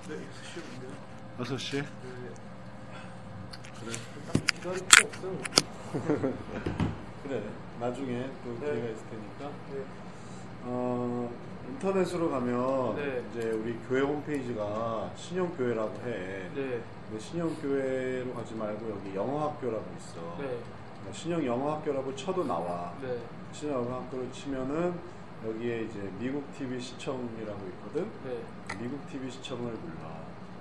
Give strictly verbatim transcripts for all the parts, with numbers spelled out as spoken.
네, 여섯 시인데요. 여섯 시? 네. 그래. 딱 기다릴 필요 없어요. 그래. 나중에 또 네. 기회가 있을 테니까. 네. 어, 인터넷으로 가면 네. 이제 우리 교회 홈페이지가 신영교회라고 해. 네. 근데 신영교회로 가지 말고 여기 영어학교라고 있어. 네. 신영영어학교라고 쳐도 나와. 네. 신영영어학교를 치면은 여기에 이제 미국 티비 시청이라고 있거든. 네. 미국 티비 시청을 눌러.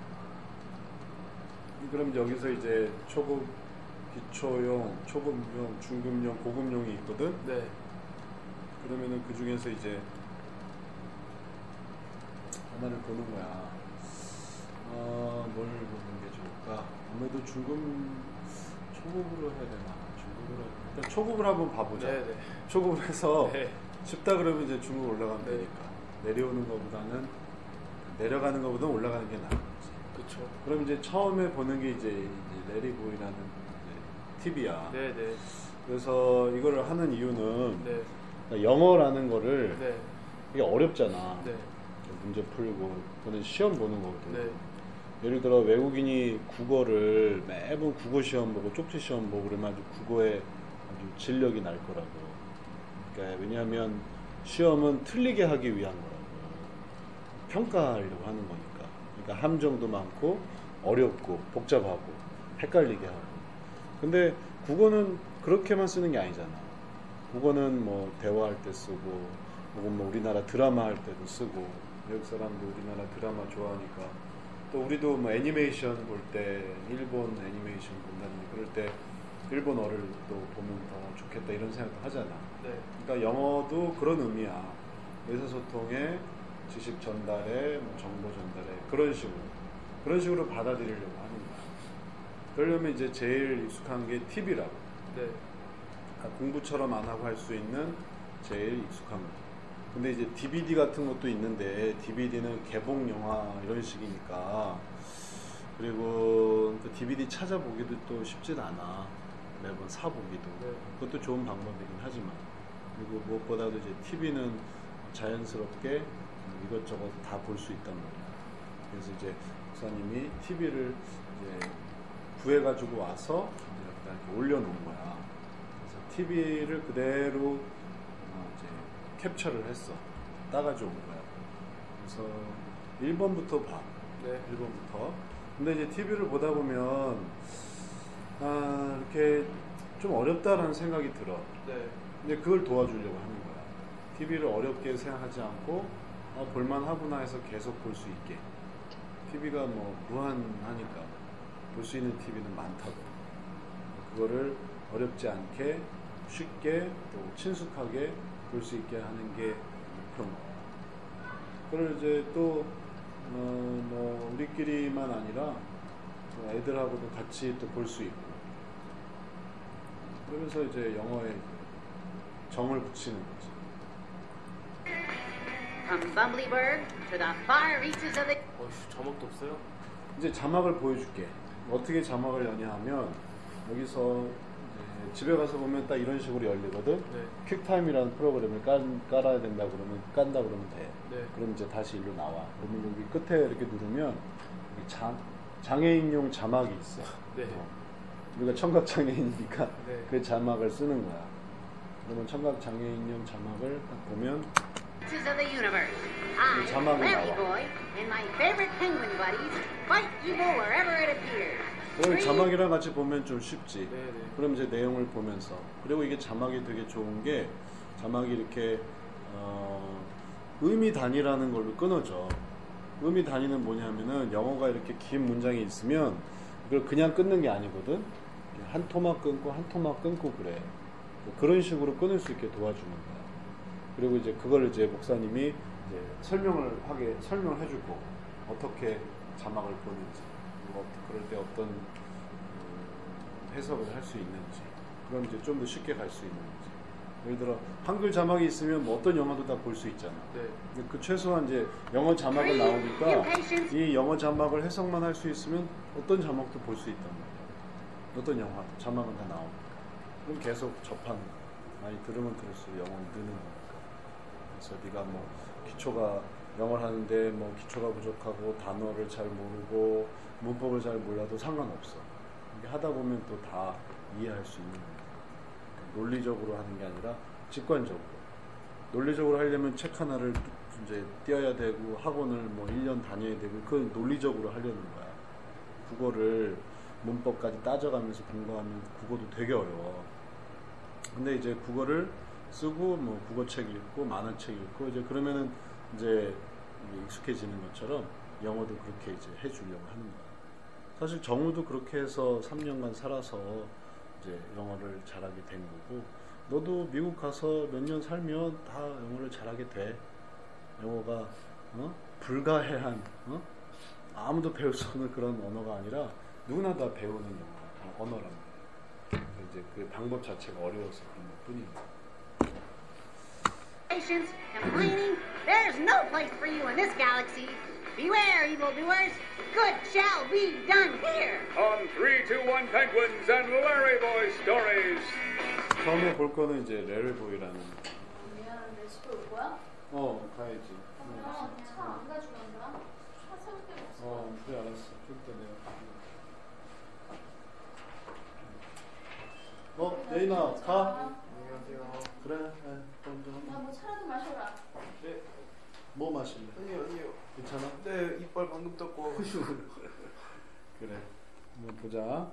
그럼 여기서 이제 초급, 기초용, 초급용, 중급용, 고급용이 있거든. 네. 그러면은 그 중에서 이제 하나를 보는 거야. 어, 뭘 보는 게 좋을까? 아무래도 중급, 초급으로 해야 되나? 중급으로. 일단 초급을 한번 봐보자. 네. 네. 초급을 해서 네. 쉽다 그러면 이제 중급 올라가면 네. 되니까. 내려오는 것보다는, 내려가는 것보다는 올라가는 게 나아. 그쵸. 그럼 이제 처음에 보는 게 이제, 이제 레리보이라는 티비야. 네. 네. 그래서 이거를 하는 이유는 네. 그러니까 영어라는 거를 네. 이게 어렵잖아. 네. 문제 풀고 그거는 시험 보는 거거든. 네. 예를 들어 외국인이 국어를 매번 국어 시험 보고 쪽지 시험 보고 그러면 아주 국어에 아주 진력이 날 거라고. 그러니까 왜냐하면 시험은 틀리게 하기 위한 거라고. 평가하려고 하는 거니까. 그러니까 함정도 많고 어렵고 복잡하고 헷갈리게 하고. 근데 국어는 그렇게만 쓰는 게 아니잖아. 국어는 뭐 대화할 때 쓰고 혹은 뭐 우리나라 드라마 할 때도 쓰고 외국 사람도 우리나라 드라마 좋아하니까 또 우리도 뭐 애니메이션 볼 때 일본 애니메이션 본다든지 그럴 때 일본어를 또 보면 더 좋겠다 이런 생각도 하잖아. 네. 그러니까 영어도 그런 의미야. 의사소통에 지식 전달에 뭐 정보 전달에 그런 식으로 그런 식으로 받아들이려고 하는 거야. 그러려면 이제 제일 익숙한 게 티비라고. 네. 그러니까 공부처럼 안 하고 할 수 있는 제일 익숙한 거. 근데 이제 디비디 같은 것도 있는데 디비디는 개봉 영화 이런 식이니까 그리고 또 디비디 찾아보기도 또 쉽진 않아. 매번 사보기도. 네. 그것도 좋은 방법이긴 하지만 그리고 무엇보다도 이제 티비는 자연스럽게 이것저것 다 볼 수 있단 말이야. 그래서 이제 목사님이 티비를 이제 구해가지고 와서 이제 이렇게 올려놓은 거야. 그래서 티비를 그대로 캡처를 했어. 따가지고 온 거야. 그래서 일 번부터 봐. 네. 일 번부터. 근데 이제 티비를 보다 보면, 아, 이렇게 좀 어렵다라는 생각이 들어. 네. 근데 그걸 도와주려고 하는 거야. 티비를 어렵게 생각하지 않고, 아, 볼만하구나 해서 계속 볼 수 있게. 티비가 뭐, 무한하니까. 볼 수 있는 티비는 많다고. 그거를 어렵지 않게, 쉽게, 또 친숙하게, 볼 수 있게 하는 게 목표인 거야. 그걸 이제 또, 어, 뭐, 우리끼리만 아니라, 또 애들하고도 같이 또 볼 수 있고. 그러면서 이제 영어에 정을 붙이는 거지. From Bumbleberg to the far reaches of the... 어휴, 자막도 없어요? 이제 자막을 보여줄게. 어떻게 자막을 여냐 하면, 여기서 집에 가서 보면 딱 이런 식으로 열리거든. 네. 퀵타임이라는 프로그램을 깔, 깔아야 된다 그러면 깐다 그러면 돼. 네. 그럼 이제 다시 일로 나와. 그러면 여기 끝에 이렇게 누르면 여기 장, 장애인용 자막이 있어. 네. 어. 우리가 청각 장애인이니까 네. 그 자막을 쓰는 거야. 그러면 청각 장애인용 자막을 딱 보면 reaches of the universe. I'm 자막이 Larry 나와. Boy, and my favorite penguin buddies fight evil wherever it appears. 그럼 자막이랑 같이 보면 좀 쉽지. 네, 네. 그럼 이제 내용을 보면서 그리고 이게 자막이 되게 좋은 게 자막이 이렇게 어, 의미 단위라는 걸로 끊어져. 의미 단위는 뭐냐면은 영어가 이렇게 긴 문장이 있으면 이걸 그냥 끊는 게 아니거든. 한 토막 끊고 한 토막 끊고 그래. 그런 식으로 끊을 수 있게 도와주는 거야. 그리고 이제 그걸 이제 목사님이 이제 설명을 하게 설명을 해주고 어떻게 자막을 보는지. 뭐 그럴 때 어떤 해석을 할 수 있는지 그럼 이제 좀 더 쉽게 갈 수 있는지 예를 들어 한글 자막이 있으면 뭐 어떤 영화도 다 볼 수 있잖아. 네. 근데 그 최소한 이제 영어 자막을 나오니까 이 영어 자막을 해석만 할 수 있으면 어떤 자막도 볼 수 있단 말이야. 어떤 영화도 자막은 다 나오니까 그럼 계속 접하는 거야. 많이 들으면 들을수록 영어는 느는 거니까. 그래서 네가 뭐 기초가 영어를 하는데 뭐 기초가 부족하고 단어를 잘 모르고 문법을 잘 몰라도 상관없어. 이게 하다 보면 또 다 이해할 수 있는 거예요. 논리적으로 하는 게 아니라 직관적으로. 논리적으로 하려면 책 하나를 이제 띄어야 되고 학원을 뭐 일 년 다녀야 되고 그걸 논리적으로 하려는 거야. 국어를 문법까지 따져가면서 공부하면 국어도 되게 어려워. 근데 이제 국어를 쓰고 뭐 국어책 읽고 만화책 읽고 이제 그러면은 이제 익숙해지는 것처럼 영어도 그렇게 이제 해주려고 하는 거야. 사실 정우도 그렇게 해서 삼 년간 살아서 이제 영어를 잘하게 된 거고, 너도 미국 가서 몇 년 살면 다 영어를 잘하게 돼. 영어가 어? 불가해한 어? 아무도 배울 수 없는 그런 언어가 아니라 누구나 다 배우는 영어, 어, 언어란 말이야. 이제 그 방법 자체가 어려워서 그런 것 뿐이야. Patience, complaining. There's no place for you in this galaxy. Beware, evildoers. Good shall be done here. On three two one Penguins and Larry Boy Stories. 처음에 볼 거는 이제 레리보이라는. 미안한데 집에 올 거야? 어, 가야지. 그러면 차 안 가지고 간다? 차 세울 데가 없어. 어, 그래 알았어. 좀 이따 내가. 어, 예인아, 가. 안녕하세요. 그래, 네, 먼저. 나뭐 차라도 마셔라. 네. 뭐 마실래? 아니요, 아니요. 괜찮아? 네, 이빨 방금 떴고. 그래. 한번 보자.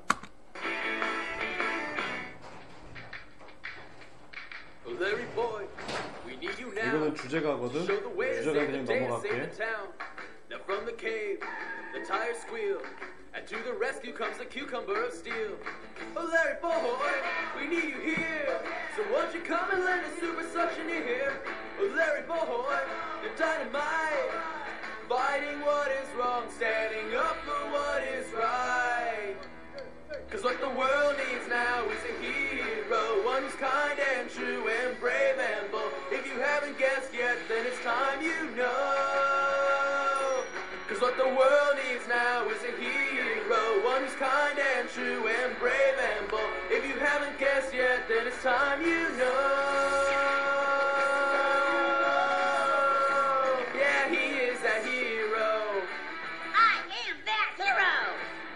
Larry boy, we need you now. 이거는 주제가거든. Show the way to 주제가 save 그냥 the day and save 넘어갈게. the town. Now from the cave, the tires squeal, and to the rescue comes the cucumber of steel. Oh Larry boy, we need you here. So won't you come and lend a super suction here? Oh Larry boy, you're dynamite, fighting what is wrong, standing up for what is right. Cause what the world needs now is a hero, one who's kind and true and brave and bold. If you haven't guessed yet, then it's time you know. Cause what the world needs now is a hero, one who's kind and true and brave and bold. If you haven't guessed yet, then it's time you know. Yeah, he is that hero. I am that hero.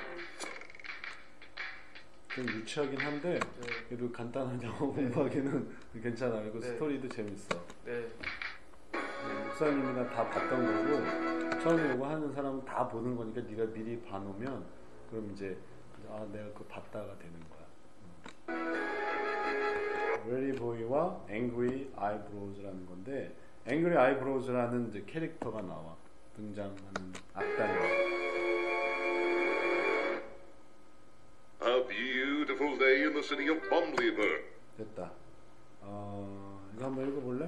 좀 유치하긴 한데 그래도 간단한 영어 공부하기는 괜찮아. 그리고 네. 스토리도 재밌어. 네. 목사님이나 다 봤던 거고 처음에 이거 하는 사람은 다 보는 거니까 네가 미리 봐놓으면 그럼 이제 아 내가 그거 봤다가 되는 거야. 레리보이와 앵그리 아이브로우즈라는 건데 앵그리 아이브로우즈라는 이제 캐릭터가 나와 등장하는 악당이. A beautiful day in the city of Bumblebear. 됐다. 어, 이거 한번 읽어볼래?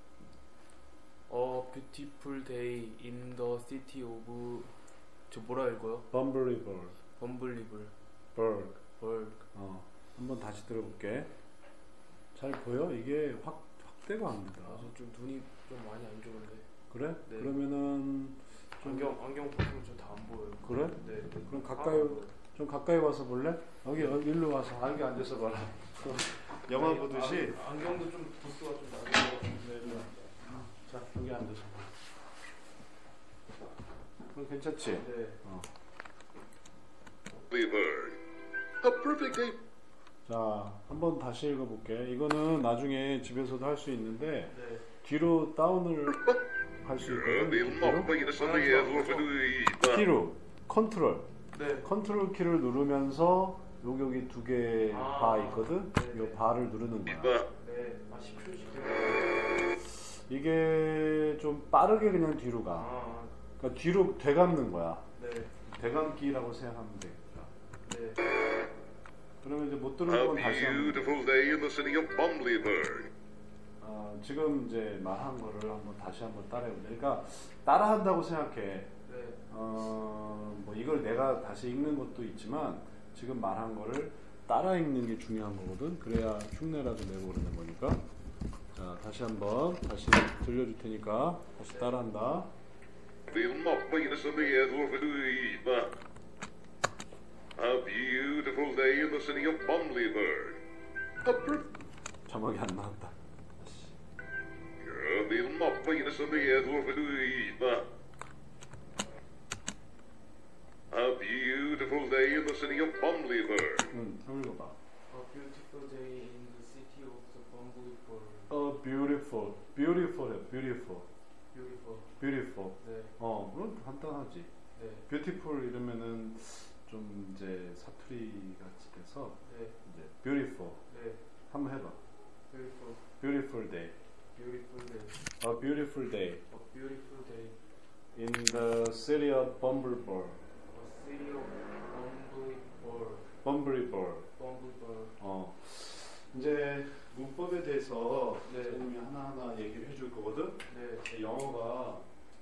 어, beautiful day in the city of 저 뭐라 읽어요? 범블리벌, 범블리블 버그. 벌. 어, 한번 다시 들어볼게. 잘 보여? 이게 확 확대가 안 된다. 아, 저 좀 눈이 좀 많이 안 좋은데. 그래? 네. 그러면은 좀 안경 안경 벗으면 좀 다 안 보여요. 그래? 네. 그럼 가까이 좀 가까이 와서 볼래? 여기 여기 일로 와서 여기 앉아서 봐라. 영화 보듯이. 안, 안경도 좀 도수가 좀 낮은 것 같은데. 네, 자 여기 앉아서 봐. 그럼 괜찮지? 네. 어. Bumblebear. A perfect day. 자 한번 다시 읽어볼게. 이거는 나중에 집에서도 할 수 있는데 네. 뒤로 다운을 할 수 있거든. They'll 이렇게 not make us on the air for 뒤로. 뒤로 컨트롤. 네. 컨트롤 키를 누르면서 여기 여기 두 개 아. 바 있거든. 네, 이 네. 바를 누르는 거야. 네. 아, 십 초씩. 이게 좀 빠르게 그냥 뒤로 가. 아, 그러니까 뒤로 되감는 거야. 네. 되감기라고 생각하면 돼. 네. 그러면 이제 못 A 들은 건 다시 한번. beautiful day in the city of Bumblebear. 어, 지금 이제 말한 거를 한번 다시 한번 따라해보자. 그러니까 따라한다고 생각해. 네. 어, 뭐 이걸 내가 다시 읽는 것도 있지만 지금 말한 거를 따라 읽는 게 중요한 거거든. 그래야 흉내라도 내고 그러는 거니까. 자, 다시 한번 다시 들려줄 테니까 다시 따라한다. They'll not make us on the air for Bumblebear. A beautiful day in the city of Bumblebear. A per- 자막이 안 나왔다. They'll not finest on the earth will believe. A beautiful day in the city of Bumblebear. 응, 좀 읽어봐. A beautiful day in the city of the Bumblebear. A beautiful, beautiful, beautiful, Beautiful. beautiful. 네. 어, 그건 간단하지. 네. beautiful 이러면은 좀 이제 사투리 같이 돼서 네. 이제 beautiful. 네. 한번 해봐. Beautiful. beautiful day. Beautiful day. A beautiful day A beautiful day. in the city of Bumblebear. A city of Bumblebear. Bumblebear. Bumblebear. 어, 이제 문법에 대해서 네. 선생님이 하나하나 얘기를 해줄 거거든. 네. 영어가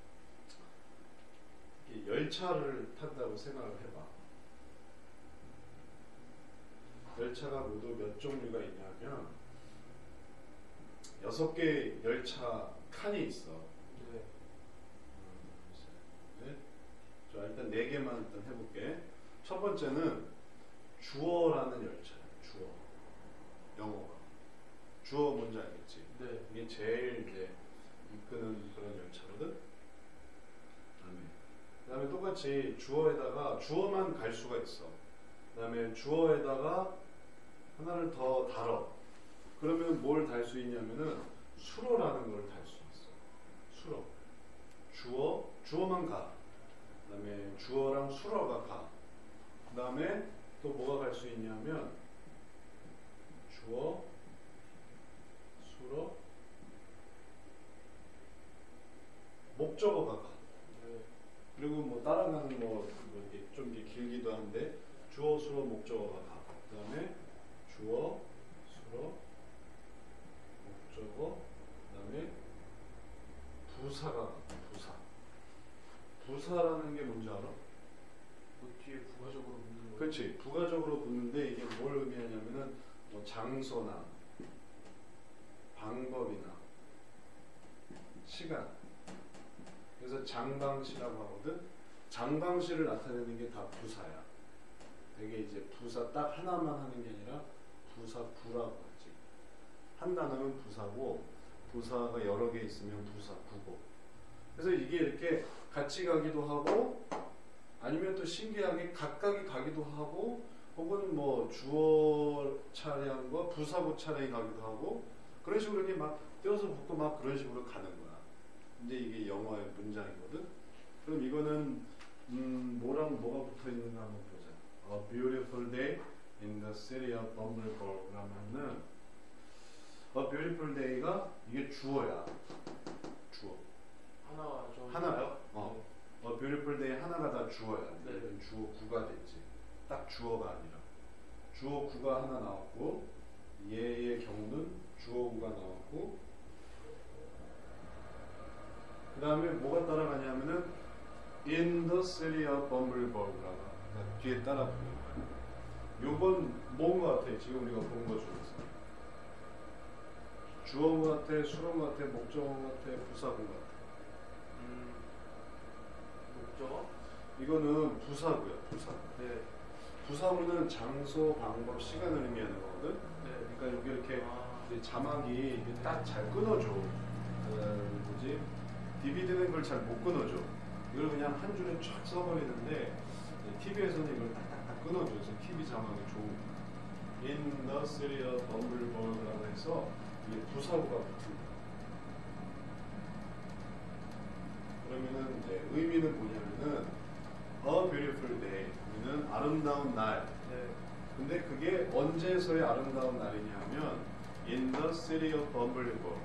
이렇게 열차를 탄다고 생각을 해봐. 열차가 모두 몇 종류가 있냐면 여섯 개 열차 칸이 있어. 네. 네. 자, 일단 네 개만 일단 해볼게. 첫 번째는 주어라는 열차야. 주어. 영어가. 주어 뭔지 알겠지? 네. 이게 제일 이제 이끄는 그런 열차거든. 그다음에, 그다음에 똑같이 주어에다가 주어만 갈 수가 있어. 그다음에 주어에다가 하나를 더 달어. 그러면 뭘 달 수 있냐면은 수로라는 걸 달 수 있어. 수로. 주어, 주어만 가. 그다음에 주어랑 수로가 가. 그다음에 또 뭐가 갈 수 있냐면 주어, 수로, 목적어가 가. 네. 그리고 뭐 따라가는 뭐, 뭐 이렇게 좀 이렇게 길기도 한데 주어, 수로, 목적어가 가. 그다음에 주어, 수로, 목적어, 그다음에 부사가 가. 부사. 부사라는 게 뭔지 알아? 뭐 뒤에 부가적으로 붙는 거. 그렇지. 부가적으로 붙는데 이게 뭘 의미하냐면은 뭐 장소나 방법이나 시간. 그래서 장방시라고 하거든. 장방시를 나타내는 게 다 부사야. 되게 이제 부사 딱 하나만 하는 게 아니라 부사 부라고 하지. 한 단어는 부사고 부사가 여러 개 있으면 부사 부고. 그래서 이게 이렇게 같이 가기도 하고 아니면 또 신기하게 각각이 가기도 하고 혹은 뭐 주어 차량과 부사구 차량이 가기도 하고 그런 식으로 이렇게 막 떼어서 붙고 막 그런 식으로 가는 거야. 이제 이게 영어의 문장이거든. 그럼 이거는 음 뭐랑 뭐가 붙어 있는가 한번 보자. A beautiful day in the city of Bumblebear. 그러면은 A beautiful day가 이게 주어야. 주어. 하나가 좀 하나요? 어. A beautiful day 하나가 다 주어야. 네. 이건 주어 구가 됐지. 딱 주어가 아니라. 주어 구가 하나 나왔고 얘의 경우는 주어 구가 나왔고 그 다음에 뭐가 따라가냐면은 in the city of Bumblebear라고 뒤에 따라 붙는 거야. 요건 뭔 거 같아? 지금 우리가 본 거 중에서 주어 같아, 수동 같아, 목적어 같아, 부사구 같아. 음. 목적어? 이거는 부사구야. 부사. 네. 부사구는 장소, 방법, 시간을 의미하는 거거든. 네. 그러니까 여기 이렇게 아. 이제 자막이 딱 잘 끊어줘. 그 뭐지? 디비디는 걸 잘 못 끊어줘. 이걸 그냥 한 줄에 쫙 써버리는데 티비에서는 이걸 딱딱딱 끊어줘. 그래서 티비 자막이 좋은 거야. In the city of Bumblebear라고 해서 이게 부사구가 붙은 거야. 그러면은 이제 의미는 뭐냐면은 A beautiful day. 의미는 아름다운 날. 네. 근데 그게 언제서의 아름다운 날이냐면 in the city of Bumblebear.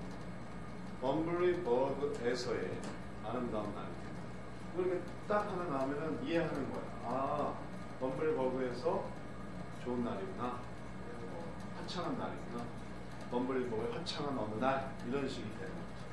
범블리버그에서의 아름다운 날. 그렇게 딱 하나 나오면은 이해하는 거야. 아, 범블리버그에서 좋은 날이구나. 어, 화창한 날이구나. 범블리버그의 화창한 어느 날 이런 식이 되는 거지.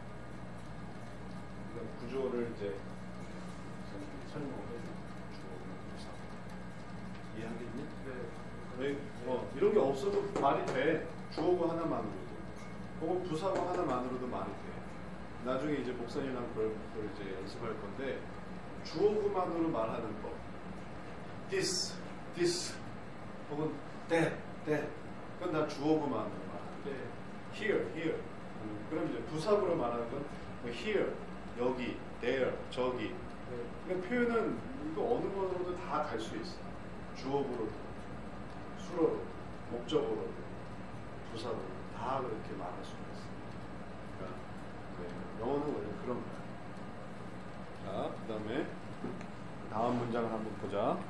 그러니까 구조를 이제 설명을 해줘. 이해하겠니? 네. 뭐 이런 게 없어도 말이 돼. 주어구 하나만으로도. 혹은 부사구 하나만으로도 말이 돼. 나중에 이제 목사님이랑 그걸, 그걸 이제 연습할 건데 주어구만으로 말하는 법. this, this, 혹은 that, that. 그건 다 주어구만으로 말하는 거. 네. here, here. 음, 그럼 이제 부사구로 말하는 건 뭐 here, 여기, there, 저기. 네. 그러니까 표현은 이거 어느 번으로도 다 갈 수 있어. 주어로도, 수로도, 목적어로도, 부사로도 다 그렇게 말할 수가 있어. 그러니까 네, 영어는 원래 그런 거야. 자, 그 다음에 다음 문장을 한번 보자.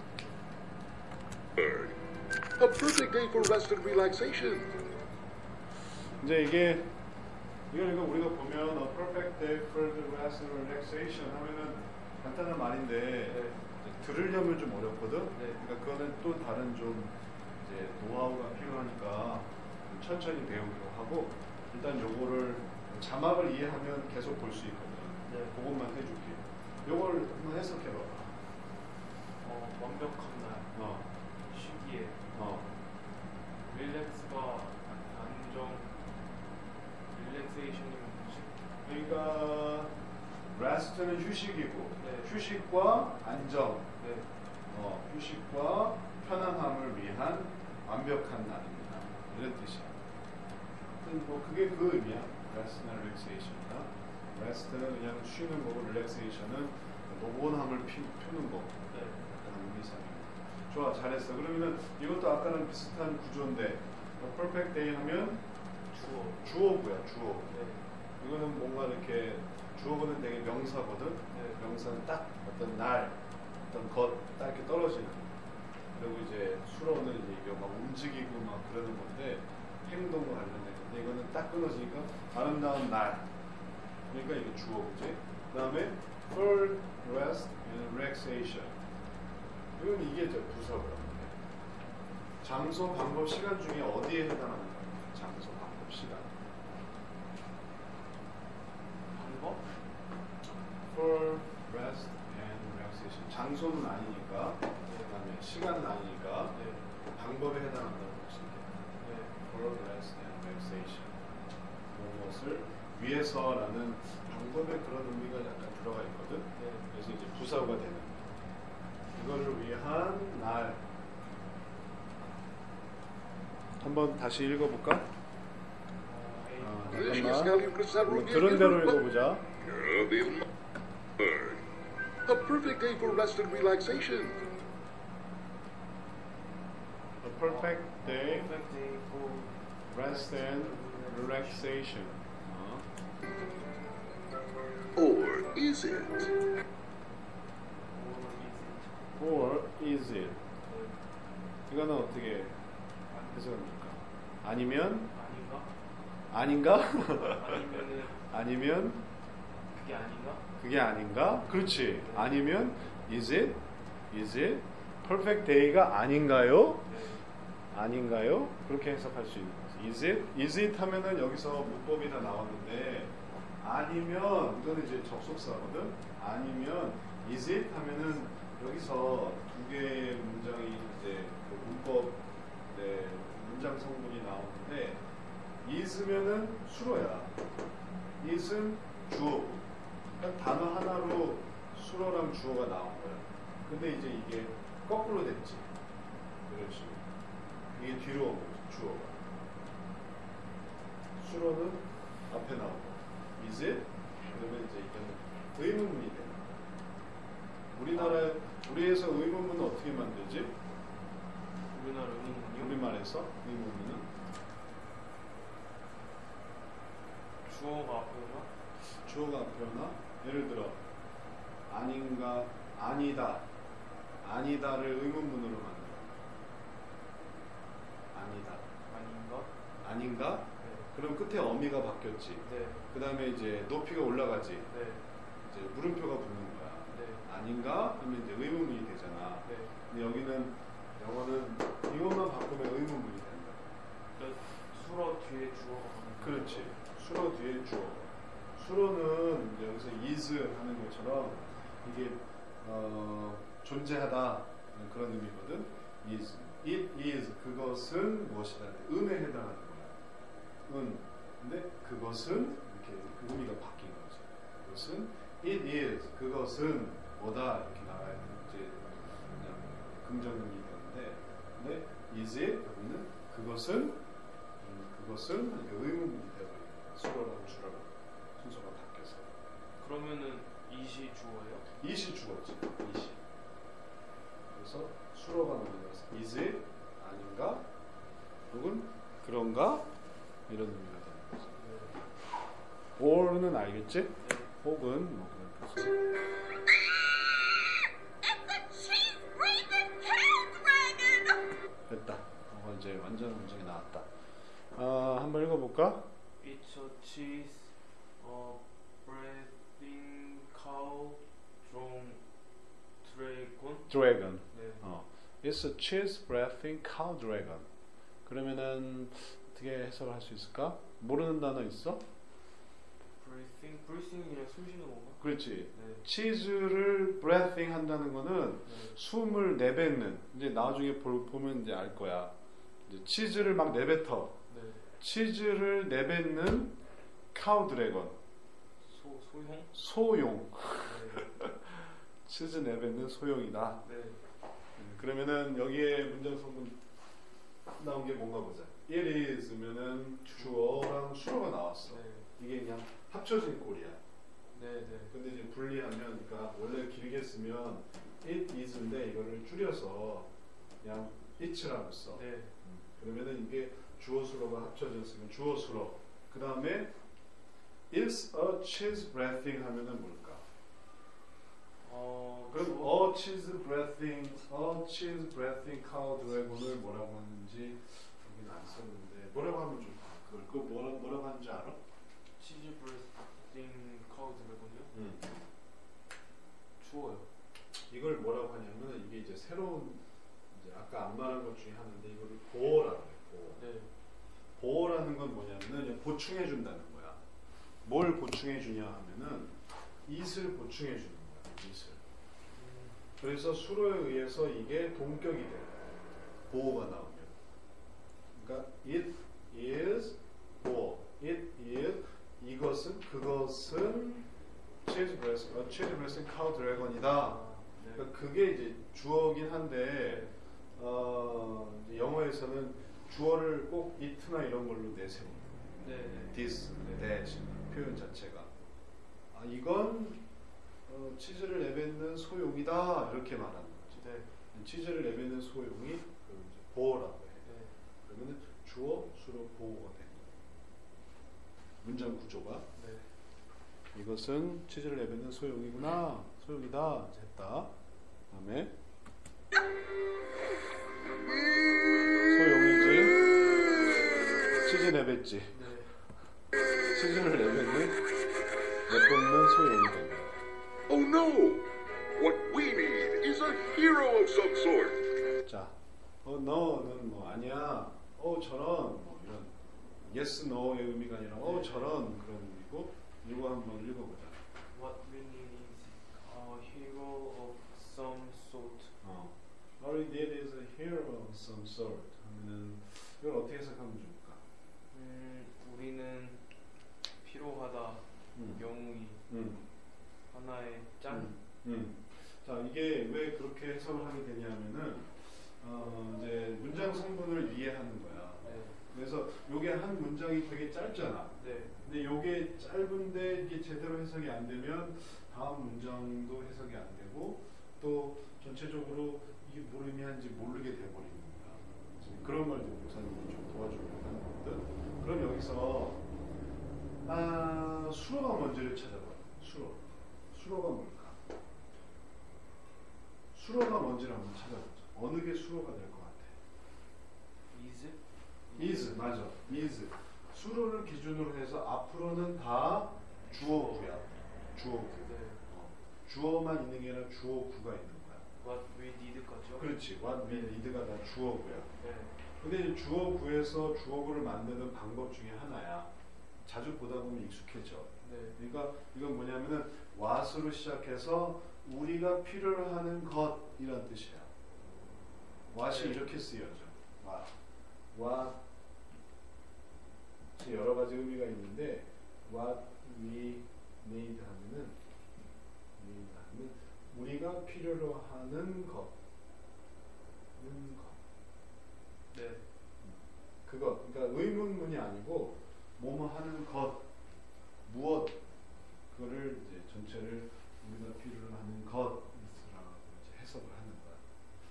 A perfect day for rest and relaxation. 이제 이게 이걸 이거 우리가 보면 a perfect day for the rest and relaxation 하면은 간단한 말인데 네. 들으려면 좀 어렵거든. 네. 그러니까 그거는 또 다른 좀 이제 노하우가 필요하니까 천천히 배우기로 하고 일단 요거를 자막을 이해하면 계속 볼 수 있거든. 네. 그것만 해줄게. 요걸 한번 해석해봐. 어, 완벽한 날, 어, 쉬기에, 어. 릴렉스가 안정, 릴렉세이션이 뭐지? 그러니까 rest는 휴식이고 네. 휴식과 안정, 네. 어, 휴식과 편안함을 위한 완벽한 날입니다. 이런 뜻이야. 하여튼 뭐 그게 그 의미야. rest나 relaxation이나 rest는 그냥 쉬는 거고 relaxation은 노곤함을 피, 푸는 거. 네. 약간 의미상입니다. 좋아, 잘했어. 그러면은 이것도 아까랑 비슷한 구조인데 perfect day 하면 주어. 주어구야, 주어. 네. 이거는 뭔가 이렇게 주어는 되게 명사거든. 네. 명사는 딱 어떤 날, 어떤 것, 딱 이렇게 떨어지는. 그리고 이제 수로는 이제 이게 막 움직이고 막 그러는 건데 행동과 관련된 건데 이거는 딱 끊어지니까 아름다운 날. 그러니까 이게 주어지. 그다음에 for rest and relaxation. 이건 이게 이제 부사고요. 장소, 방법, 시간 중에 어디에 해당하는 거예요? 장소, 방법, 시간. 방법? For rest and relaxation. 장소는 아니니까, 그다음에 시간은 아니니까 네. 방법에 해당한다고 보시면 돼요. 네. For rest and relaxation. 무엇을 위해서라는 방법에 그런 의미가 약간 들어가 있거든. 네. 그래서 이제 부사가 되는. 이거를 위한 날. 한번 다시 읽어볼까? 어, 에이. 아, Delicious 잠깐만. Gallium 뭐 들은 대로 읽어보자. Bird. A perfect day for rest and relaxation. A perfect day, Perfect day for rest and relaxation. 어. Or is it? or Or is it? is it? 이거는 어떻게 해석합니까? 아니면 아닌가? 아닌가? 아니면은 아니면 그게 아닌가? 그게 아닌가? 그렇지. 아니면 is it? is it? perfect day가 아닌가요? 네. 아닌가요? 그렇게 해석할 수 있는 거죠. is it? is it 하면은 여기서 문법이 다 나왔는데 아니면 이거는 이제 접속사거든. 아니면 is it 하면은 여기서 두 개의 문장이 이제 그 문법 네, 문장 성분이 나오는데 is면은 수로야. is은 주어고. 그러니까 단어 하나로 수로랑 주어가 나온 거야. 근데 이제 이게 거꾸로 됐지. 그렇지. 이게 뒤로 온 거지, 주어가. 수로는 앞에 나오고. is it? 그러면 이제 이거는 의문문이 되는 거야. 우리나라, 우리에서 의문문은 어떻게 만들지? 우리나라 의문은요? 우리말에서 의문문은 주어가 앞에 오나? 주어가 앞에 오나? 예를 들어 아닌가, 아니다, 아니다를 의문문으로 만들어. 아니다, 아닌가? 아닌가? 네. 그럼 끝에 어미가 바뀌었지. 네. 그 다음에 이제 높이가 올라가지. 네. 이제 물음표가 붙는 거야. 네. 아닌가? 하면 이제 의문문이 되잖아. 네. 근데 여기는 영어는 이것만 바꾸면 의문문이 된다. 그러니까 수로 뒤에 주어가 가는 그렇지. 수로 뒤에 주어. 수로는 이제 여기서 is 하는 것처럼 이게 어, 존재하다 그런 의미거든. is. it is 그것은 무엇이다. 은에 해당하는 거야. 은. 근데 그것은 이렇게 그 의미가 바뀐 거지. 그것은 it is 그것은 뭐다 이렇게 나와야 돼. 이제 그냥 긍정문이 되는데, 근데 is it 여기는 그것은 음, 그것은 이렇게 의문문이 되어버린 거야. 수로랑 주어랑 순서가 바뀌어서. 그러면은 이시 주어예요? 이시 주어지. 이시. 그래서 수로가 나오면서 is it 아닌가? 혹은 그런가? 이런 의미가 되는 거죠. or는 알겠지? 네. 혹은 뭐 그런 뜻으로. 됐다. 어, 이제 완전 음성이 나왔다. 아, 한번 읽어볼까? It's a cheese, uh, breathing cow from dragon. dragon. 네. 어. It's a cheese breathing cow dragon. 그러면은 어떻게 해석을 할 수 있을까? 모르는 단어 있어? breathing, breathing이랑 숨 쉬는 건가? 그렇지. 네. 치즈를 breathing 한다는 거는 네. 숨을 내뱉는. 이제 나중에 볼, 보면 이제 알 거야. 이제 치즈를 막 내뱉어. 네. 치즈를 내뱉는 카우 드래곤. 소 소형? 소용. 네. 치즈 내뱉는 소용이다. 네. 그러면은 여기에 문장 성분 나온 게 뭔가 보자. It is면은 주어랑 수로가 나왔어. 네. 이게 그냥 합쳐진 꼴이야. 네. 네. 근데 이제 분리하면, 그러니까 원래 길게 쓰면 it is인데 이거를 줄여서 그냥 it라고 써. 네. 그러면은 이게 주어 수로가 합쳐졌으면 주어 수로. 그 다음에 is a cheese breathing 하면은 뭘까? 어, 그럼 주어? a cheese breathing, a cheese breathing cow dragon을 뭐라고 하는지 여기는 안 썼는데 뭐라고 하면 좋을까? 그걸 그거 뭐라 뭐라고 하는지 알아? 치즈 breathing cow 드래곤이요? 응. 주어요. 이걸 뭐라고 하냐면 이게 이제 새로운 이제 아까 안 말한 것 중에 하나인데 이거를 보어라고 해요. 보어. 네. 보어라는 건 뭐냐면은 보충해 준다는 거야. 뭘 보충해 주냐 하면은 it을 보충해 주는 거야. it을. 음, 그래서 수로에 의해서 이게 동격이 돼. 보어가 나오면. 그러니까 it is 보어. it is 이것은 그것은 cheese breast, 어, cheese breast cow dragon이다. 아, 네. 그러니까 그게 이제 주어긴 한데 어, 이제 영어에서는 주어를 꼭 it나 이런 걸로 내세워. 네. 네. this, 네. that 표현 자체가 아 이건 어, 치즈를 내뱉는 소용이다 이렇게 말하는 거지. 네. 치즈를 내뱉는 소용이 그 이제 보어라고 해. 네. 그러면 주어, 수로, 보어가 되는 거야. 문장 구조가 네. 이것은 치즈를 내뱉는 소용이구나, 소용이다 이제 했다. 그다음에 소용이지, 치즈 내뱉지. 네. 치즈를 내뱉는 내뱉는 소용이 된다. Oh no! What we need is a hero of some sort. 자, 어 너는 뭐 아니야, 어 저런 뭐 이런 yes, no의 의미가 아니라 어 저런 그런 의미고 이거 한번 읽어보자. What we need is a hero of some sort. 어, all he did is a hero of some sort. 하면은 이걸 어떻게 해석하면 좋을까? 음, 우리는 필요하다. 음. 영웅이 음. 하나의 짠. 음. 음. 자, 이게 왜 그렇게 해석을 하게 되냐면은 어, 이제 문장 성분을 이해하는 거야. 네. 그래서 요게 한 문장이 되게 짧잖아. 네. 근데 요게 짧은데 이게 제대로 해석이 안 되면 다음 문장도 해석이 안 되고 또 전체적으로 이게 뭘 의미하는지 모르게 돼버리는 거야. 그런 걸 목사님이 좀 도와주려고 하는 거거든. 그럼 여기서 아, 수로가 뭔지를 찾아봐. 수로. 수로가 뭘까? 수로가 뭔지를 한번 찾아보자. 어느 게 수로가 될 것 같아? is is 맞아. is 수로를 기준으로 해서 앞으로는 다 주어구야. 주어구. 네. 어. 주어만 있는 게 아니라 주어구가 있는 거야. What we need까지요? 그렇지. what we need가 다 주어구야. 네. 근데 이 주어구에서 주어구를 만드는 방법 중에 하나야. 자주 보다 보면 익숙해져. 네. 그러니까 이건 뭐냐면은 what으로 시작해서 우리가 필요로 하는 것이란 뜻이야. what이 네. 이렇게 쓰여져. what. what. 여러 가지 의미가 있는데 what we need 하면은 need 하면 우리가 필요로 하는 것. 는 것. 네. 그것. 그러니까 의문문이 아니고 뭐뭐 하는 것. 무엇. 그거를 이제 전체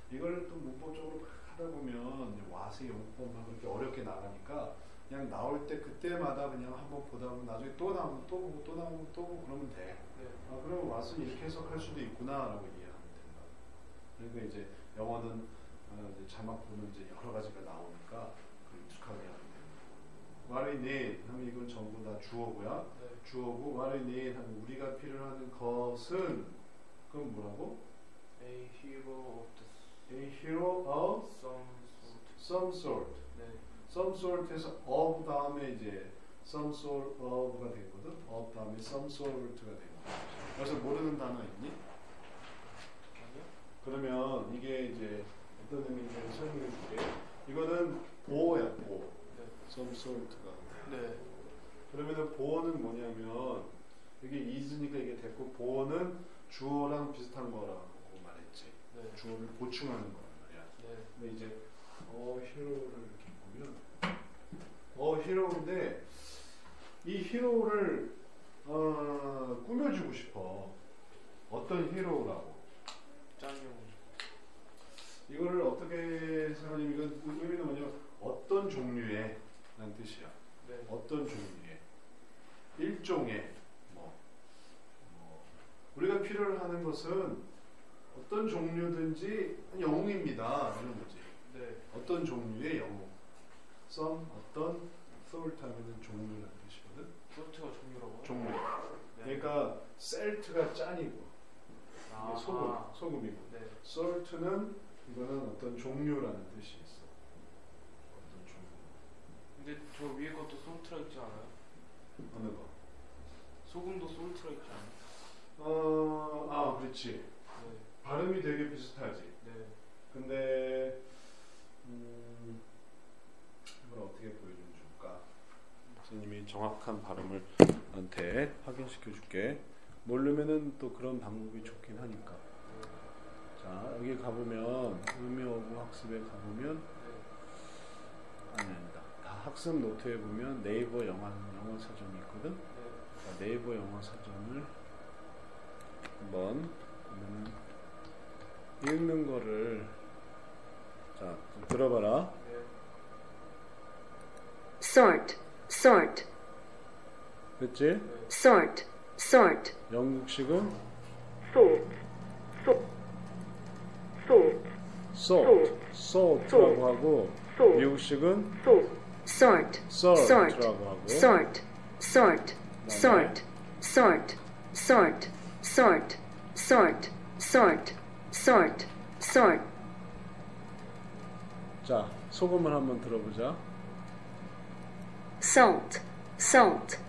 이걸 또 문법적으로 막 하다 보면 이제 와세 용법만 그렇게 어렵게 나가니까 그냥 나올 때 그때마다 그냥 한번 보다 보면 나중에 또 나오면 또 보고 또 나오면 또 보고 그러면 돼. 네. 아, 그러면 왓슨 이렇게 해석할 수도 있구나라고 이해하면 된다. 그러니까 이제 영어는 어, 이제 자막 보면 이제 여러 가지가 나오니까 그 익숙하게 하면 됩니다. What we need 하면 이건 전부 다 주어고요. 네. 주어고 what we need 하면 우리가 필요하는 것은 그럼 뭐라고? A hero of the A hero of some sort. some sort. 네. some sort에서 of 다음에 이제 some sort of가 되거든. of 다음에 some sort가 되고. 그래서 모르는 단어 있니? 아니요? 그러면 이게 이제 어떤 의미인지 설명해 줄게. 이거는 보어야 보어. 네. some sort가. 네. 그러면은 보어는 뭐냐면 이게 is니까 이게 됐고 보어는 주어랑 비슷한 거라고 말했지. 네. 주어를 보충하는 거란 말이야. 네. 근데 이제 어 히로를 이렇게 보면 어 히로인데 이 히로를 어, 꾸며주고 싶어. 어떤 히로라고? 짱용. 이거를 어떻게 생각하냐면 이건 의미는 뭐냐면 어떤 종류의 라는 뜻이야. 네. 어떤 종류의 일종의 뭐, 뭐 우리가 필요로 하는 것은 어떤 종류든지 영웅입니다 이런 거지. 네. 어떤 종류의 영웅. some 어떤 sort 하면은 종류라는 뜻이거든. 소프트가 종류라고요? 종류. 네. 그러니까 셀트가 짠이고 아, 이게 소금 아. 소금이고 네. salt는 이거는 어떤 종류라는 뜻이 있어. 어떤 종류. 근데 저 위에 것도 솔트라 있지 않아요? 어느 거? 소금도 솔트라 있지 않아요? 어, 아 그렇지. 네. 발음이 되게 비슷하지. 네. 근데 음, 이걸 어떻게 보여주면 좋을까? 선생님이 정확한 발음을 나한테 확인시켜 줄게. 모르면은 또 그런 방법이 좋긴 하니까. 자 여기 가보면 의미어구 학습에 가보면 아니 아니다. 다 학습 노트에 보면 네이버 영어 영어 사전이 있거든. 자, 네이버 영어 사전을 한번 보면은 읽는 거를 자 좀 들어봐라. sort, sort, 그렇지? sort, sort, 영국식은 sort, sort, sort, sort, sort라고 하고 sort. 미국식은 sort, sort, sort라고 하고 sort, sort, sort, sort, sort, sort, sort, sort, sort, sort. 자 소금을 한번 들어보자. Salt, salt,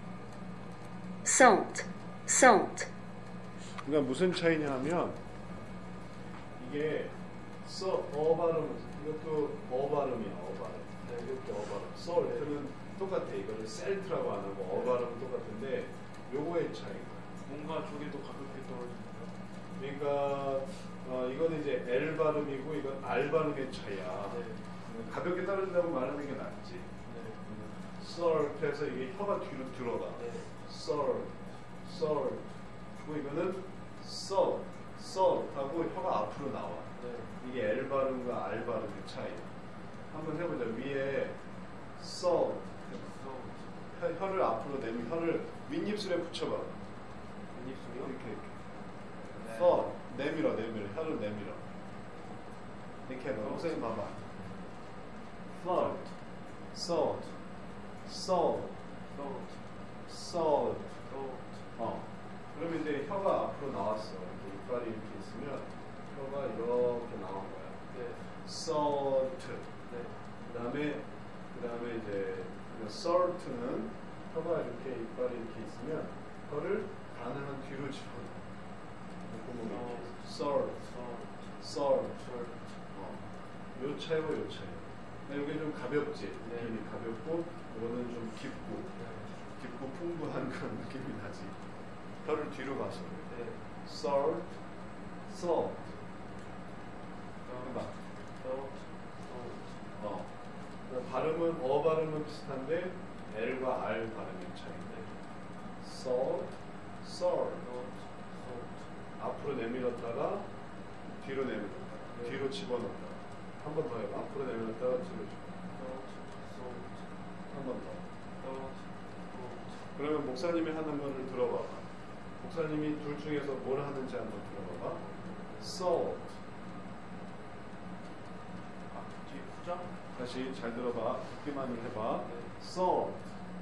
salt, salt. 그러니까 무슨 차이냐 하면 이게 써, 어 발음 이것도 어 발음이야 어 발음. 네, 이것도 어 발음. salt는 똑같아. 이거를 셀트라고 안 하고 어 발음은 똑같은데 요거의 차이가. 뭔가 저게 더 가볍게 떨어지나요? 그러니까 어, 이거는 이제 L 발음이고 이건 R 발음의 차이야. 네. 가볍게 떨어진다고 말하는 게 낫지. 네. salt에서 이게 혀가 뒤로 들어가. 네. salt, salt. 그리고 이거는 salt, salt 하고 혀가 앞으로 나와. 네. 이게 L 발음과 R 발음의 차이. 한번 해보자. 위에 salt, 혀, 혀를 앞으로 내면 혀를 윗입술에 붙여봐. 윗입술이요? 이렇게 이렇게. 네. salt, 내밀어, 내밀어, 혀를 내밀어. 이렇게 해봐. 선생님 봐봐. salt, salt, salt, Salt. salt. Salt. 어. 그러면 이제 혀가 앞으로 나왔어. 이렇게 이빨이 이렇게 있으면 혀가 이렇게 나온 거야. 네. salt. 네. 그다음에 그다음에 이제 salt는 혀가 이렇게 이빨이 이렇게 있으면 혀를 가능한 뒤로 집어넣어. 구멍이 어. 이렇게. salt, Salt. salt. Salt. 어. 요 차이고 요 차이. 근데 이게 좀 가볍지. 네. 느낌이 가볍고 이거는 좀 깊고 깊고 풍부한 그런 느낌이 나지. 혀를 뒤로 가서 그래. 네. salt, salt. 해봐. Salt. Salt. 어. 그러니까 발음은 어 발음은 비슷한데 L과 R 발음의 차이인데. salt, salt. Salt. Salt. 앞으로 내밀었다가 뒤로 내밀었다. 뒤로 집어넣는다. 한 번 더 해봐. 앞으로 내밀었다가 뒤로 집어. 한 번 더. 그러면 목사님이 하는 거를 들어봐봐. 목사님이 둘 중에서 뭘 하는지 한번 들어봐봐. salt. 아, 뒤에 후자? 다시 잘 들어봐. 듣기만을 해봐. salt.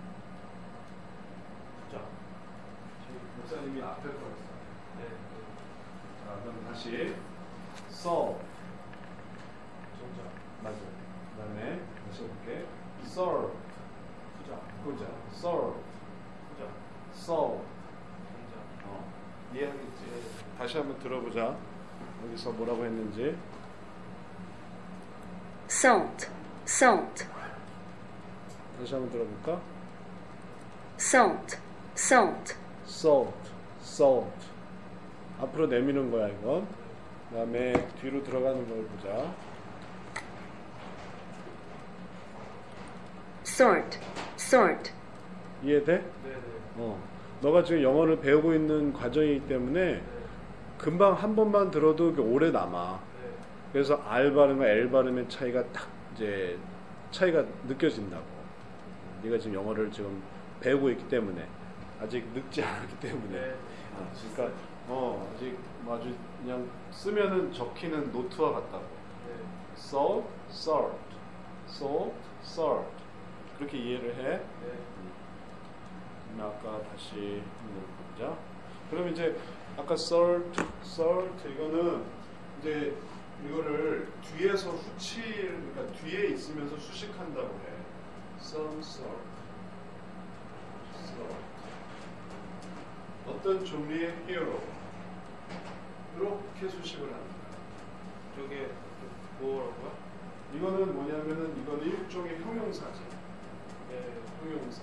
후자. 목사님이 앞에 거 있어. 네. 자, 그럼 다시 salt. 정자. 맞아. 그 다음에 다시 해볼게. serve. 후자. 후자. serve. 후자. salt. 정자. 어, 이해하겠지? 다시 한번 들어보자. 여기서 뭐라고 했는지. salt, salt, 다시 한번 들어볼까? salt, salt, salt, salt. 앞으로 내미는 거야 이건. 그 다음에 뒤로 들어가는 걸 보자. sort, sort, 이해돼? 네네. 어. 너가 지금 영어를 배우고 있는 과정이기 때문에 네. 금방 한 번만 들어도 이게 오래 남아. 네. 그래서 R 발음과 L 발음의 차이가 딱 이제 차이가 느껴진다고. 네가 지금 영어를 지금 배우고 있기 때문에 아직 늙지 않았기 때문에. 네. 어, 그러니까 어 아직 뭐 아주 그냥 쓰면은 적히는 노트와 같다고. 네. salt, salt, salt, salt 그렇게 이해를 해. 네. 그럼 아까 다시 한번 보자. 그럼 이제 아까 salt, salt 이거는 이제 이거를 뒤에서 후치 그러니까 뒤에 있으면서 수식한다고 해. some salt, salt. 어떤 종류의 hero 이렇게 수식을 합니다. 저게 뭐라고요? 이거는 뭐냐면은 이건 일종의 형용사지. 네. 형용사.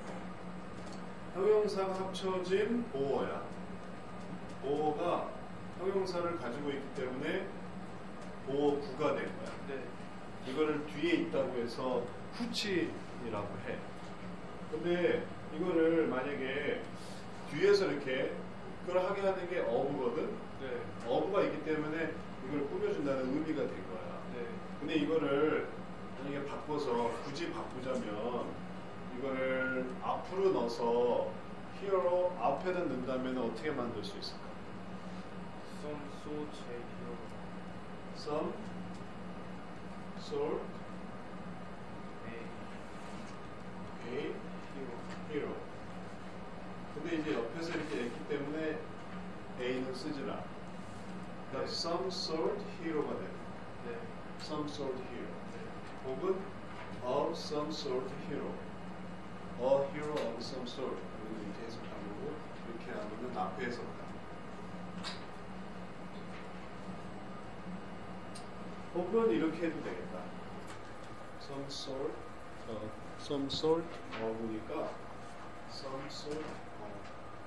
형용사가 합쳐진 보어야. 보어가 형용사를 가지고 있기 때문에 보어구가 된 거야. 네. 이거를 뒤에 있다고 해서 후치라고 해. 근데 이거를 만약에 뒤에서 이렇게 그걸 하게 하는 게 어부거든. 네. 어부가 있기 때문에 이걸 꾸며준다는 의미가 된 거야. 네. 근데 이거를 만약에 바꿔서 굳이 바꾸자면 이거를 앞으로 넣어서 히어로 앞에다 넣는다면 어떻게 만들 수 있을까? Some sort a hero. Some sort A a hero. hero. 근데 이제 옆에서 이렇게 했기 때문에 A는 쓰지라. 그러니까 네. some sort hero가 돼. 네. some sort hero. 네. 혹은 of some sort hero. a hero of some sort. 우리는 이렇게 해석하는 거고 이렇게 하면은 앞에 해석하는 혹은 이렇게 해도 되겠다. some sort, 어, some sort of니까 some sort of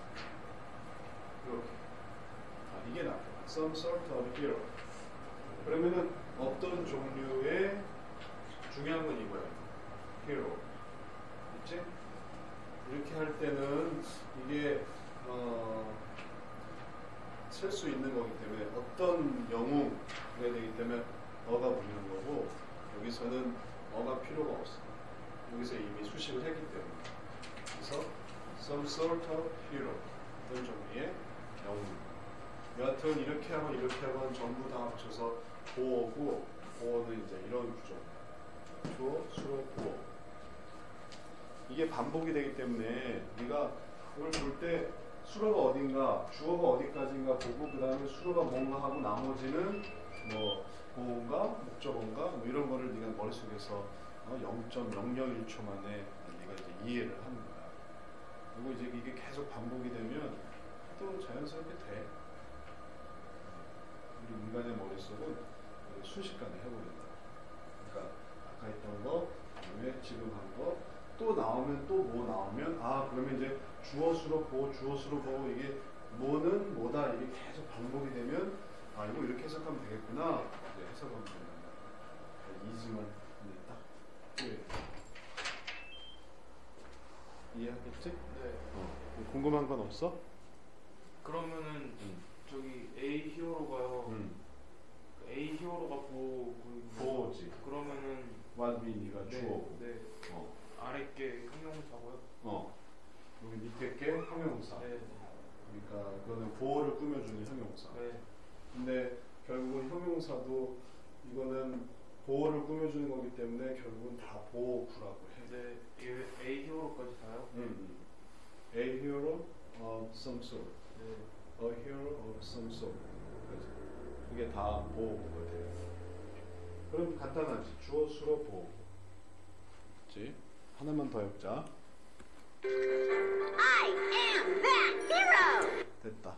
이렇게. 아, 이게 낫다. some sort of hero. 그러면은 어떤 종류의 중요한 건 이거야. hero. 그치? 이렇게 할 때는 이게 어, 쓸 수 있는 거기 때문에 어떤 영웅 그래야 되기 때문에 어가 붙는 거고 여기서는 어가 필요가 없어. 여기서 이미 수식을 했기 때문에. 그래서 some sort of hero 어떤 종류의 영웅. 여하튼 이렇게 하면 이렇게 하면 전부 다 합쳐서 보어고 보어는 이제 이런 구조입니다. 주어, 수로, 보어. 이게 반복이 되기 때문에 네가 이걸 볼 때 수로가 어딘가, 주어가 어디까지인가 보고 그 다음에 수로가 뭔가 하고 나머지는 뭐 보어인가, 목적어인가 뭐 이런 거를 네가 머릿속에서 어, 영 점 영영일 초 만에 네가 이제 이해를 하는 거야. 그리고 이제 이게 계속 반복이 되면 또 자연스럽게 돼. 우리 인간의 머릿속은 순식간에 해버린다. 그러니까 아까 했던 거, 그다음에 지금 한 거, 또 나오면 또 뭐 나오면 아 그러면 이제 주어수로 보어, 주어수로 보어 이게 뭐는 뭐다 이게 계속 반복이 되면 아 이거 이렇게 해석하면 되겠구나. 이제 해석하면 됩니다. 이지만 딱 예. 이해하겠지? 네. 어. 궁금한 건 없어? 그러면은 음. 저기 A 히어로가요. 음. A 히어로 더비니가 네, 주어고. 네. 어. 아래 게 형용사고요. 어. 여기 밑에 게 형용사. 네. 그러니까 그거는 보호를 꾸며주는 형용사. 네. 근데 결국은 형용사도 이거는 보호를 꾸며주는 거기 때문에 결국은 다 보호구라고 해. 네. A, A 히어로까지 다요? 음, 음. A hero of some sort. 네. A hero of some sort. 그래서 그게 다 보호구가 돼요. 그럼 간단하지. 주어, 수로, 보호구. 그렇지? 하나만 더 해보자. I am that hero! 됐다.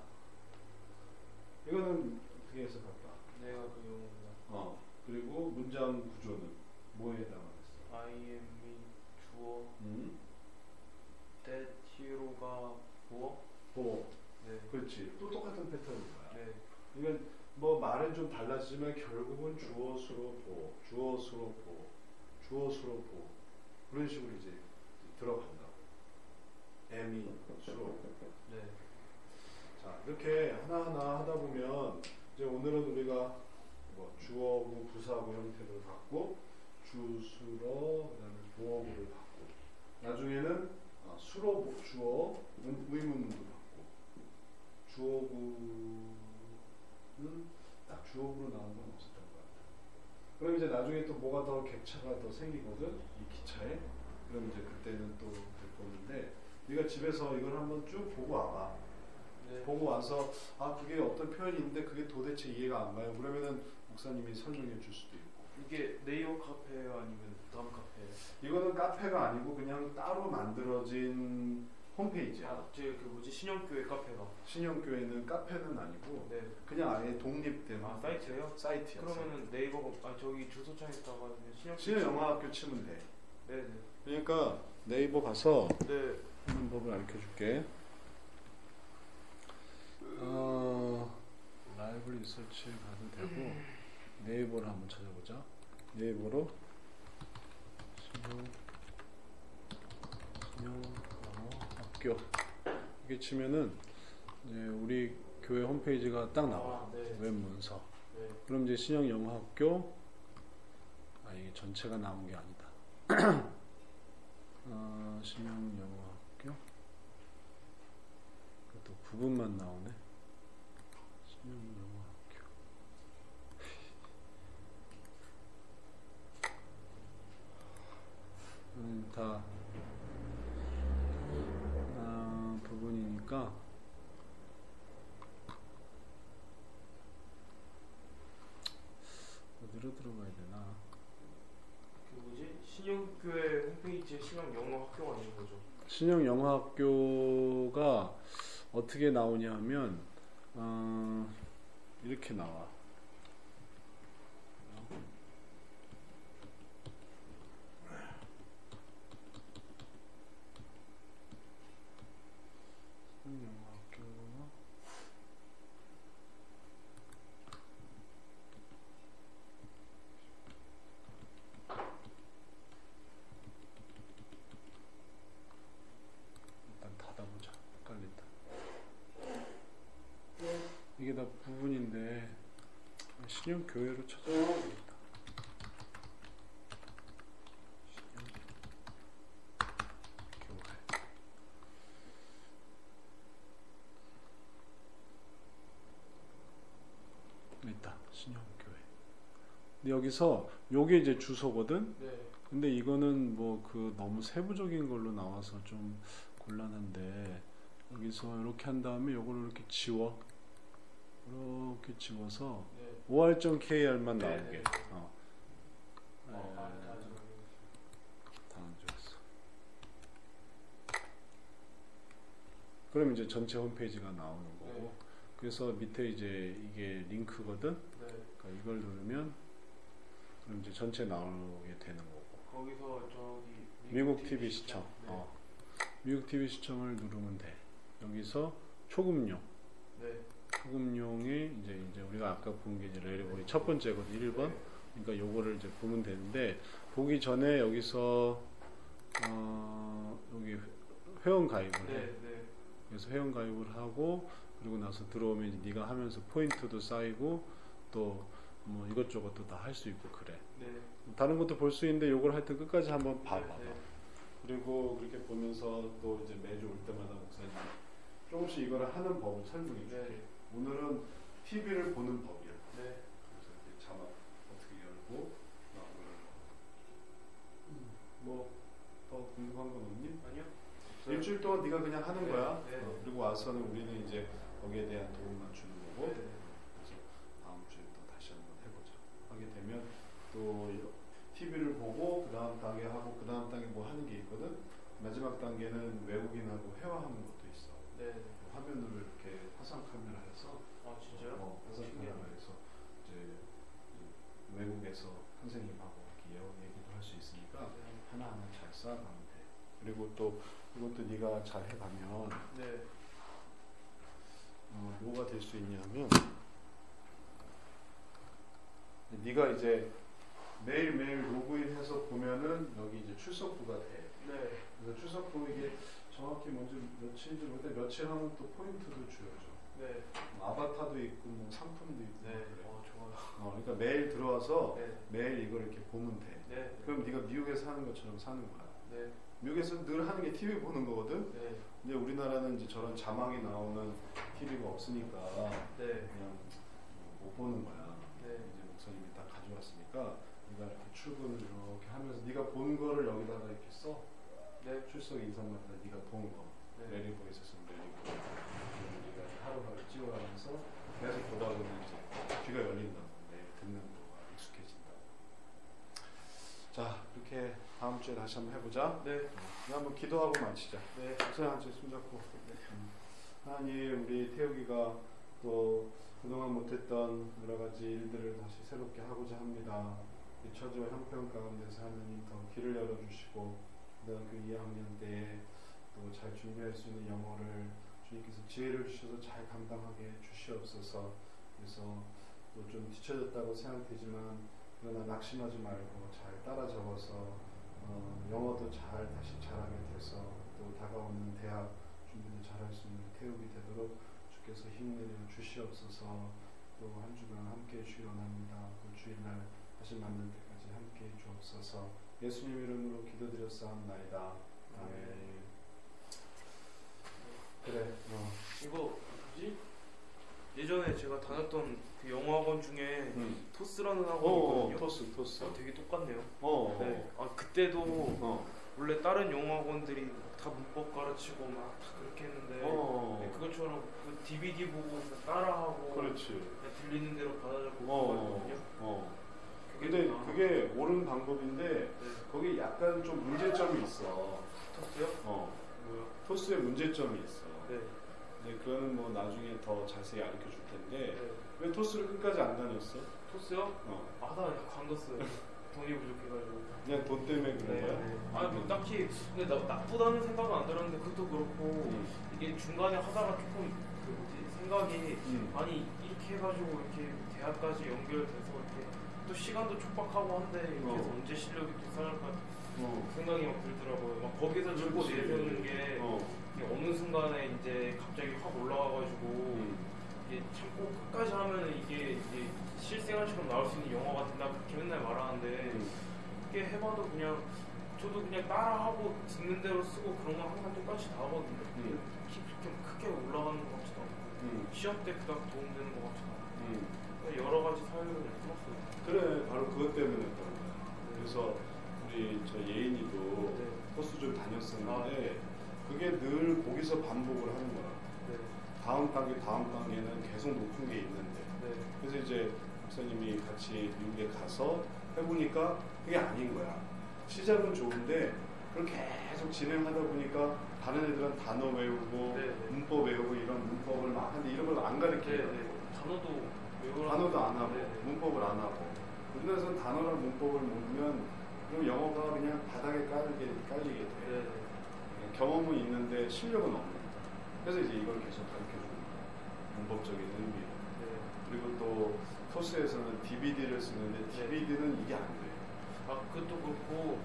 이거는 어떻게 해석할까? 내가 그 영웅이다. 어. 그리고 문장 구조는 뭐에 해당하겠어? I am이 주어, 음? that hero가 보어? 보호. 네. 그렇지. 또 똑같은 패턴인 거야. 네. 이건 뭐 말은 좀 달라지지만 결국은 주어, 수로, 보호. 주어, 수로, 보호. 주어, 수로, 보호. 그런 식으로 이제 들어간다. M이 수로. 네. 자, 이렇게 하나하나 하다 보면 이제 오늘은 우리가 뭐 주어구, 부사구 형태를 갖고 주수로 그다음에 보어구를 갖고 나중에는 아, 수로 보- 주어 은- 의문문도 갖고 주어구는 딱 주어구로 나온 건 없었던 것 같아요. 그럼 이제 나중에 또 뭐가 더 객차가 더 생기거든 이 기차에. 그럼 이제 그때는 또 될 건데 네가 집에서 이걸 한번 쭉 보고 와봐. 네. 보고 와서 아 그게 어떤 표현이 있는데 그게 도대체 이해가 안 가요. 그러면은 목사님이 설명해 줄 수도 있고. 이게 네이버 카페예요, 아니면 다음 카페예요? 이거는 카페가 아니고 그냥 따로 만들어진 홈페이지야. 아, 제그 뭐지 신영교회 카페가. 신영교회는 카페는 아니고 네. 그냥 아예 독립된 아, 사이트예요? 사이트야. 그러면은 네이버 아 저기 주소창에다가 신영 신영영화학교 치면 돼. 네, 네. 그러니까 네이버 가서 네. 하는 법을 알려 줄게. 어, 라이브 리서치에 가도 되고 네이버를 한번 찾아보자. 네이버로 신영 신영 영어 학교 이게 치면은 이제 우리 교회 홈페이지가 딱 나와. 아, 네. 웹 문서. 네. 그럼 이제 신영 영어 학교 아 이게 전체가 나온 게 아니다. 어, 신영 영어 학교 또 부분만 나오네. 신영 영어 학교. 음, 다 아, 부분이니까 어디로 들어가야 되나? 그 뭐지 신영교회 홈페이지에 신영 영어 학교가 있는 거죠. 신영 영어 학교가 어떻게 나오냐 하면 어, 이렇게 나와. 신영 영어 학교 일단 닫아보자. 헷갈린다. 이게 다 부분인데 신형 교회로 찾아야 되겠다. 신형 교회. 있다. 신형 교회. 근데 여기서 요게 이제 주소거든. 네. 근데 이거는 뭐 그 너무 세부적인 걸로 나와서 좀 곤란한데 여기서 이렇게 한 다음에 요거를 이렇게 지워. 이렇게 지워서 네. 오알.kr만 네, 나오게. 네. 어. 어, 아, 에, 다 다 안 좋았어. 그럼 이제 전체 홈페이지가 나오는 거고. 네. 그래서 밑에 이제 이게 링크거든. 네. 그러니까 이걸 누르면 그럼 이제 전체 나오게 되는 거고. 거기서 저기 미국 티비 시청. 네. 어. 미국 티비 시청을 누르면 돼. 여기서 초급용. 네. 초급용이 이제 이제 우리가 아까 본 게 이제 레리보이 첫 번째거든. 일 번. 그러니까 요거를 이제 보면 되는데 보기 전에 여기서 어 여기 회원 가입을 해. 네. 네. 그래서 회원 가입을 하고 그리고 나서 들어오면 이제 네가 하면서 포인트도 쌓이고 또 뭐 이것저것도 다 할 수 있고 그래. 네. 다른 것도 볼 수 있는데 요걸 하여튼 끝까지 한번 봐봐. 네. 그리고 그렇게 보면서 또 이제 매주 올 때마다 목사님 조금씩 이거를 하는 법을 설명해 줄게. 네. 오늘은 티비를 보는 법이야. 네. 그래서 이렇게 자막 어떻게 열고 뭐더 궁금한 건 없니? 아니요. 일주일 동안 네가 그냥 하는 네. 거야. 네. 어, 그리고 와서는 우리는 이제 거기에 대한 도움만 주는 거고. 네. 그래서 다음 주에 또 다시 한번 해보자. 하게 되면 또 티비를 보고 그 다음 단계 하고 그 다음 단계 뭐 하는 게 있거든. 마지막 단계는 외국인하고 회화하는 것도 있어. 네. 화면으로 이렇게 화상 카메라 해서 아 진짜요? 어, 화상 카메라 해서 이제 외국에서 선생님하고 이렇게 예언 얘기도 할 수 있으니까 네. 하나하나 잘 쌓아가면 돼. 그리고 또 이것도 네가 잘 해가면 네. 어, 뭐가 될 수 있냐면 네가 이제 매일매일 로그인해서 보면은 여기 이제 출석부가 돼. 네. 그래서 출석부 이게 정확히 뭔지 며칠인지 모르겠는데 며칠 하면 또 포인트도 주어져. 네. 뭐 아바타도 있고 뭐 상품도 있고 네. 그래. 어 좋아요. 어, 그러니까 매일 들어와서 네. 매일 이걸 이렇게 보면 돼. 네. 그럼 네가 미국에서 사는 것처럼 사는 거야. 네. 미국에서 늘 하는 게 티비 보는 거거든. 네. 근데 우리나라는 이제 저런 자막이 나오는 티비가 없으니까 네. 그냥 못 보는 거야. 네. 이제 목사님이 다 가져왔으니까 네가 이렇게 출근을 이렇게 하면서 네가 본 거를 여기다가 이렇게 써. 네. 출석 인사마다 네가 본 거. 네. 내리고 있었으면 내리고. 네가 하루하루 찍어가면서 계속 보다 보면 이제 귀가 열린다고. 네, 듣는 거가 익숙해진다. 자, 이렇게 다음 주에 다시 한번 해보자. 네. 우리 한번 기도하고 마치자. 네. 목사님한테 손잡고. 음. 하나님, 우리 태욱이가 또 그동안 못했던 여러 가지 일들을 다시 새롭게 하고자 합니다. 이 처지와 형편 가운데서 하나님 더 길을 열어주시고 고등학교 이 학년 때에 또 잘 준비할 수 있는 영어를 주님께서 지혜를 주셔서 잘 감당하게 주시옵소서. 그래서 또 좀 뒤처졌다고 생각되지만 그러나 낙심하지 말고 잘 따라 적어서 어, 영어도 잘 다시 잘하게 돼서 또 다가오는 대학 준비도 잘할 수 있는 태욱이 되도록 주께서 힘내려 주시옵소서. 또 한 주간 함께 해주시기 원합니다. 또 주일날 다시 만날 때까지 함께 해 주옵소서. 예수님 이름으로 기도드렸사옵나이다. 아멘. 그래. 어. 이거 뭐지? 예전에 제가 다녔던 그 영어학원 중에 음. 토스라는 어, 학원이 어, 있거든요. 토스, 토스. 어, 되게 똑같네요. 어, 네. 아 그때도 어. 원래 다른 영어학원들이 다 문법 가르치고 막 다 그렇게 했는데 어. 네, 그것처럼 그 디비디 보고 그냥 따라하고 그렇지. 그냥 들리는 대로 받아 적고 어. 그거거든요. 어. 그게 근데 다- 그게 옳은 방법인데 네. 거기 약간 좀 문제점이 있어. 토스요? 어. 뭐요? 토스에 문제점이 있어. 네. 근데 그거는 뭐 나중에 더 자세히 알려 줄 텐데 네. 왜 토스를 끝까지 안 다녔어? 토스요? 어. 아나 관뒀어요. 돈이 부족해가지고. 그냥 돈 때문에 그런 네. 거야? 아니 뭐 딱히 근데 나, 나쁘다는 생각은 안 들었는데 그것도 그렇고 음. 이게 중간에 하다가 조금 그 뭐지 생각이 음. 아니 이렇게 해가지고 이렇게 대학까지 연결돼서 이렇게 또 시간도 촉박하고 한데 이렇게 해서 어. 언제 실력이 도달할까 어. 생각이 막 들더라고요. 막 거기서 주고 그렇지. 내세우는 게 어. 이게 어느 순간에 이제 갑자기 확 올라와가지고 음. 이게 참고 끝까지 하면은 이게 이제 실생활처럼 나올 수 있는 영화가 된다 그렇게 맨날 말하는데 음. 그렇게 해봐도 그냥 저도 그냥 따라하고 듣는 대로 쓰고 그런 건 항상 똑같이 다 하거든요. 음. 키 그렇게 크게 올라가는 것 같지도 않고 음. 시험 때 그닥 도움되는 것 같지도 않고 음. 그냥 여러 가지 사유를 풀었어요. 그래, 바로 그것 때문에 그런 거야. 그래서 우리 저 예인이도 네. 토스 좀 다녔었는데 아, 네. 그게 늘 거기서 반복을 하는 거야. 네. 다음 단계, 다음 단계는 계속 높은 게 있는데. 네. 그래서 이제 목사님이 같이 미국에 가서 해보니까 그게 아닌 거야. 시작은 좋은데 그걸 계속 진행하다 보니까 다른 애들은 단어 외우고 네, 네. 문법 외우고 이런 문법을 막 하는데 이런 걸 안 네, 가르치더라고. 네. 단어도 외우라고 단어도 안 하고 네, 네. 문법을 안 하고 우리나라에서는 단어랑 문법을 모르면 그럼 영어가 그냥 바닥에 깔리게, 깔리게 돼. 네, 네. 경험은 있는데 실력은 없는 거야. 그래서 이제 이걸 계속 가르쳐주는 거야. 문법적인 의미. 네. 그리고 또 토스에서는 디비디를 쓰는데 디비디는 이게 안 돼. 아 그것도 그렇고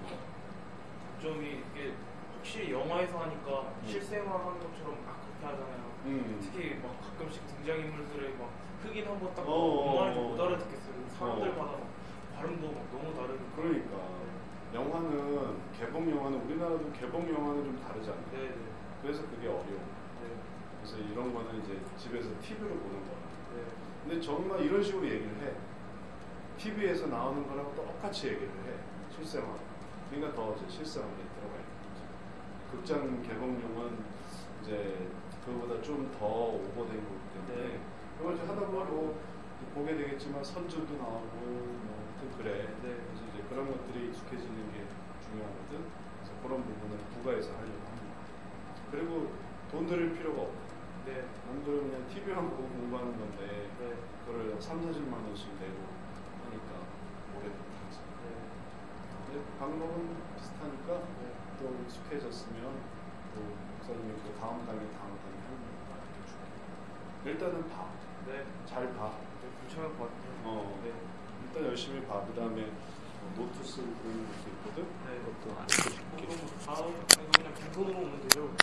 점이 이게 확실히 영화에서 하니까 음. 실생활하는 것처럼 막 그렇게 하잖아요. 음. 특히 막 가끔씩 등장인물들의 막 흑인 한번 딱 어, 뭐 말인지 어, 못 어. 알아듣겠어요. 사람들마다 막 발음도 막 너무 다르고. 그러니까 영화는 개봉 영화는 우리나라도 개봉 영화는 좀 다르지 않나요? 네, 네. 그래서 그게 어려워. 네. 그래서 이런 거는 이제 집에서 티비로 보는 거야. 네. 근데 정말 이런 식으로 얘기를 해. 티비에서 나오는 거랑 똑같이 얘기를 해. 실생활. 그러니까 더 이제 실생활에 들어가 있는 거지. 극장 개봉용은 이제 그거보다 좀 더 오버된 거기 때문에 네. 그걸 이제 하다 보면 뭐 보게 되겠지만 선줄도 나오고 뭐 아무튼 그래. 네. 그래서 이제 그런 것들이 익숙해지는 게 중요하거든. 그래서 그런 부분을 부가해서 하려고 합니다. 그리고 돈 들일 필요가 없고. 네. 남들은 그냥 티비만 보고 공부하는 건데 네. 그걸 삼사십만 원씩 내고 하니까 오래 못하지. 네. 근데 방법은 비슷하니까 네. 또 익숙해졌으면 또 목사님이 또 다음 단계 다음 단계 하는 거 알려줄게. 일단은 봐. 네. 잘 봐. 네. 괜찮을 것 같아요. 어. 네. 일단 열심히 봐. 그 다음에 노트 쓰고 있는 것도 있거든. 네. 그것도 알려줄게. 그럼 다음 아니 그냥 빈손으로 오면 되죠.